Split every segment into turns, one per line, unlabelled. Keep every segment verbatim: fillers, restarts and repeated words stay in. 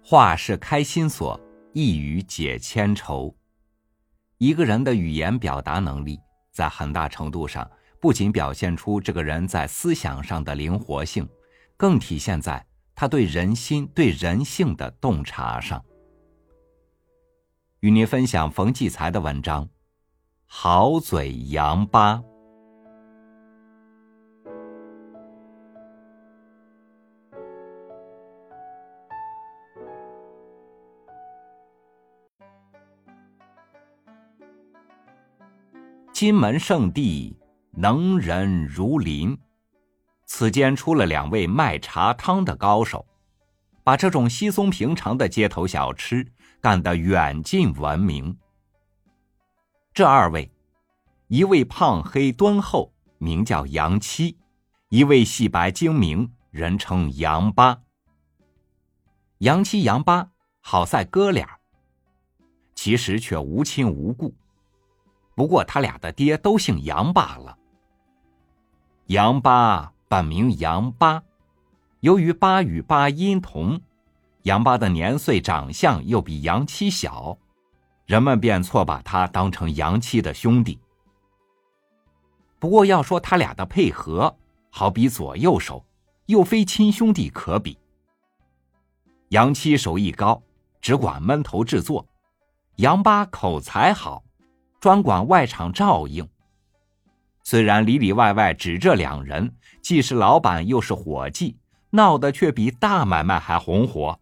话是开心锁，一语解千愁。一个人的语言表达能力，在很大程度上不仅表现出这个人在思想上的灵活性，更体现在他对人心、对人性的洞察上。与您分享冯骥才的文章《好嘴杨八》。金门圣地，能人如林。此间出了两位卖茶汤的高手，把这种稀松平常的街头小吃干得远近闻名。这二位，一位胖黑敦厚，名叫杨七；一位细白精明，人称杨八。杨七杨八好赛哥俩，其实却无亲无故。不过他俩的爹都姓杨罢了。杨八本名杨八，由于八与八音同，杨八的年岁长相又比杨七小，人们便错把他当成杨七的兄弟。不过要说他俩的配合，好比左右手，又非亲兄弟可比。杨七手艺高，只管闷头制作；杨八口才好，专管外场照应。虽然里里外外只这两人，既是老板又是伙计，闹得却比大买卖还红火。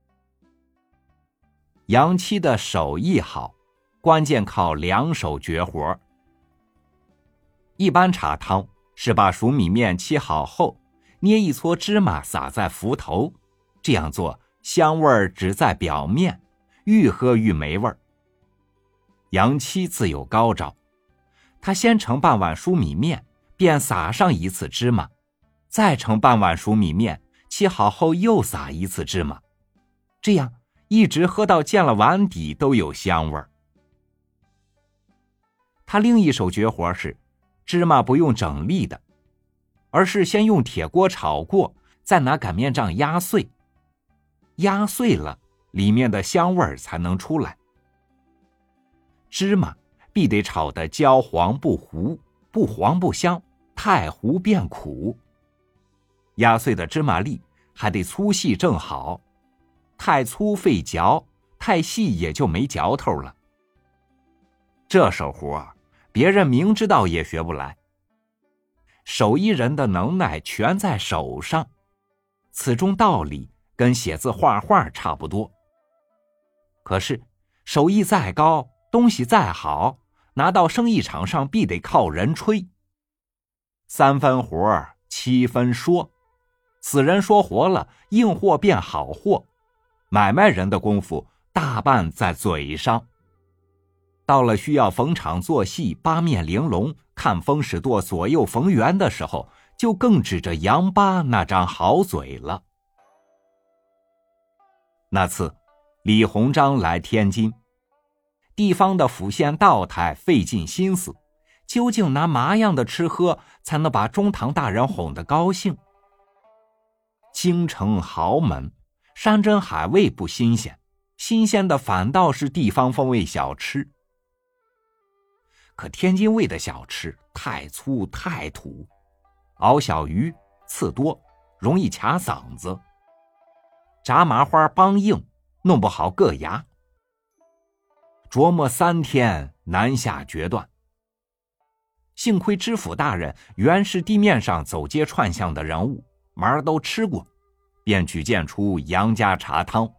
杨七的手艺好，关键靠两手绝活。一般茶汤是把熟米面沏好后，捏一撮芝麻撒在麸头，这样做香味儿只在表面，愈喝愈没味儿。杨七自有高招，他先盛半碗熟米面，便撒上一次芝麻，再盛半碗熟米面，沏好后又撒一次芝麻，这样一直喝到见了碗底都有香味儿。他另一手绝活是，芝麻不用整粒的，而是先用铁锅炒过，再拿擀面杖压碎，压碎了，里面的香味儿才能出来。芝麻必得炒得焦黄不糊，不黄不香，太糊变苦。压碎的芝麻粒还得粗细正好，太粗费嚼，太细也就没嚼头了。这手活别人明知道也学不来，手艺人的能耐全在手上，此中道理跟写字画画差不多。可是手艺再高，东西再好，拿到生意场上必得靠人吹。三分活七分说，死人说活了，硬货变好货，买卖人的功夫大半在嘴上。到了需要逢场作戏、八面玲珑、看风使舵、左右逢源的时候，就更指着杨八那张好嘴了。那次李鸿章来天津，地方的府县道台费尽心思，究竟拿嘛样的吃喝才能把中堂大人哄得高兴？京城豪门，山珍海味不新鲜，新鲜的反倒是地方风味小吃。可天津味的小吃太粗太土，熬小鱼刺多，容易卡嗓子；炸麻花梆硬，弄不好硌牙。琢磨三天难下决断。幸亏知府大人原是地面上走街串巷的人物，门儿都吃过，便举荐出杨家茶汤。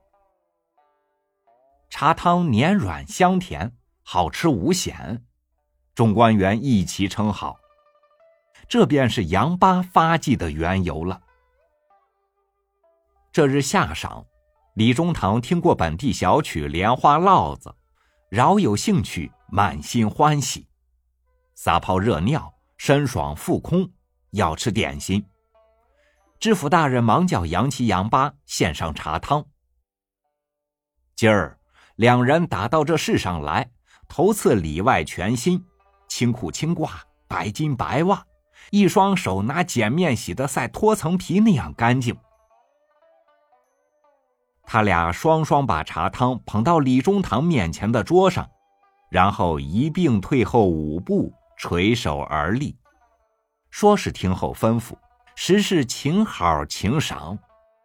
茶汤黏软香甜，好吃无咸，众官员一齐称好。这便是杨八发迹的缘由了。这日下晌，李中堂听过本地小曲《莲花烙子》，饶有兴趣，满心欢喜，撒泡热尿，身爽腹空，要吃点心。知府大人忙叫杨七杨八献上茶汤。今儿两人打到这世上来，头次里外全新，青裤青褂，白巾白袜，一双手拿碱面洗得赛脱层皮那样干净。 他俩双双把茶汤捧到李中堂面前的桌上，然后一并退后五步，垂手而立。说是听候吩咐，实是请好请赏。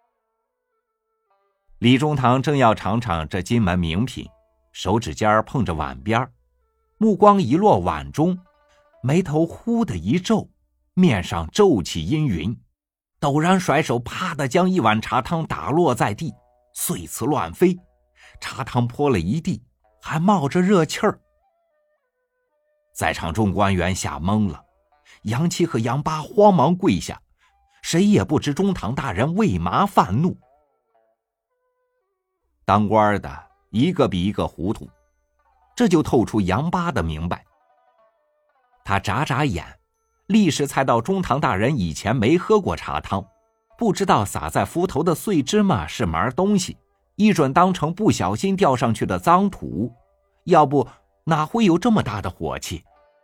李中堂正要尝尝这金门名品，手指尖碰着碗边，目光一落碗中，眉头忽的一皱，面上皱起阴云，陡然甩手啪地将一碗茶汤打落在地，碎瓷乱飞，茶汤泼了一地，还冒着热气儿。在场众官员吓懵了，杨七和杨八慌忙跪下，谁也不知中堂大人为嘛犯怒。当官的一个比一个糊涂，这就透出杨八的明白。他眨眨眼，立时猜到中堂大人以前没喝过茶汤，不知道撒在麸头的碎芝麻是门东西，一准当成不小心掉上去的脏土，要不哪会有这么大的火气？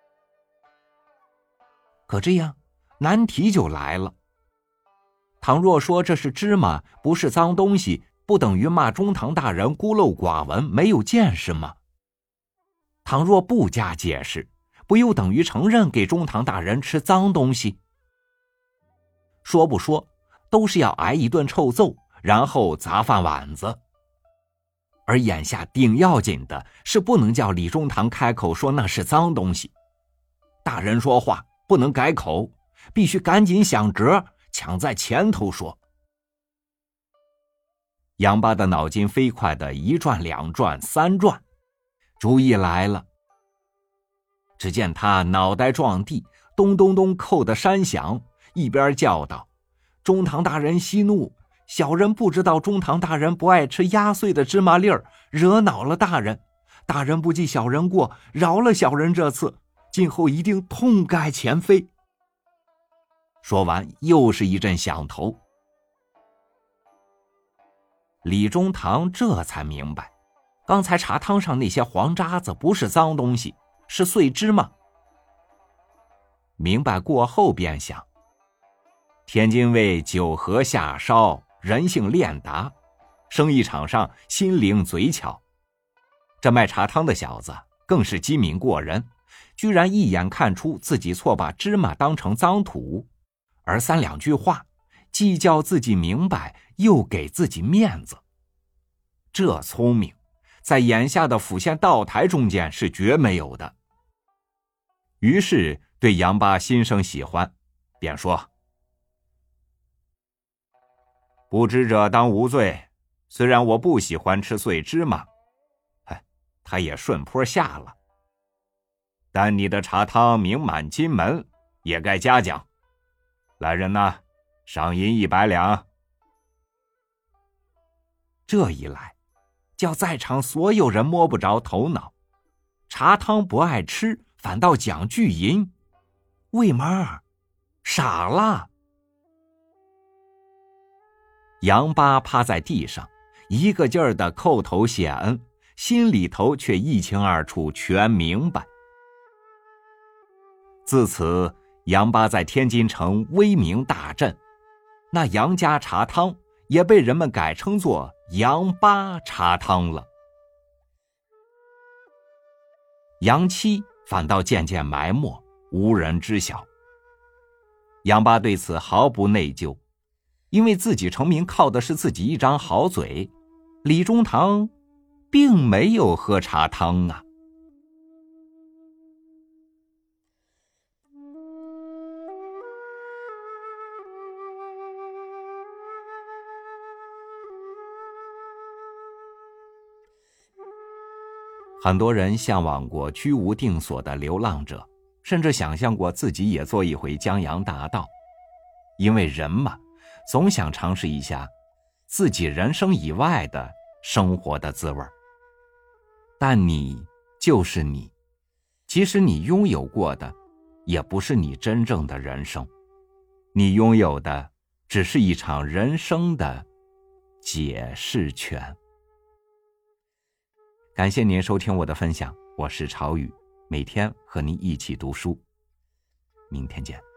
可这样难题就来了，倘若说这是芝麻，不是脏东西，不等于骂中堂大人孤陋寡闻，没有见识吗？倘若不加解释，不又等于承认给中堂大人吃脏东西？说不说都是要挨一顿臭揍，然后砸饭碗子。而眼下顶要紧的是不能叫李中堂开口说那是脏东西。大人说话不能改口，必须赶紧想辙，抢在前头说。杨八的脑筋飞快的一转两转三转，主意来了。只见他脑袋撞地，咚咚咚扣的山响，一边叫道：中堂大人息怒，小人不知道中堂大人不爱吃压碎的芝麻粒儿，惹恼了大人，大人不记小人过，饶了小人这次，今后一定痛改前非。说完又是一阵响头。李中堂这才明白，刚才茶汤上那些黄渣子不是脏东西，是碎芝麻。明白过后便想，天津卫酒盒下烧，人性练达，生意场上心灵嘴巧，这卖茶汤的小子更是机敏过人，居然一眼看出自己错把芝麻当成脏土，而三两句话既叫自己明白，又给自己面子。这聪明在眼下的府县道台中间是绝没有的。于是对杨八心生喜欢，便说：不知者当无罪，虽然我不喜欢吃碎芝麻，哎，他也顺坡下了，但你的茶汤名满金门，也该嘉奖。来人呐，赏银一百两。这一来，叫在场所有人摸不着头脑，茶汤不爱吃，反倒讲巨银，为嘛？傻了。杨八趴在地上，一个劲儿的叩头谢恩，心里头却一清二楚，全明白。自此，杨八在天津城威名大振，那杨家茶汤也被人们改称作杨八茶汤了。杨七反倒渐渐埋没，无人知晓。杨八对此毫不内疚，因为自己成名靠的是自己一张好嘴，李中堂并没有喝茶汤啊。很多人向往过居无定所的流浪者，甚至想象过自己也做一回江洋大盗，因为人嘛，总想尝试一下自己人生以外的生活的滋味。但你就是你，即使你拥有过的也不是你真正的人生，你拥有的只是一场人生的解释权。感谢您收听我的分享，我是朝雨，每天和您一起读书，明天见。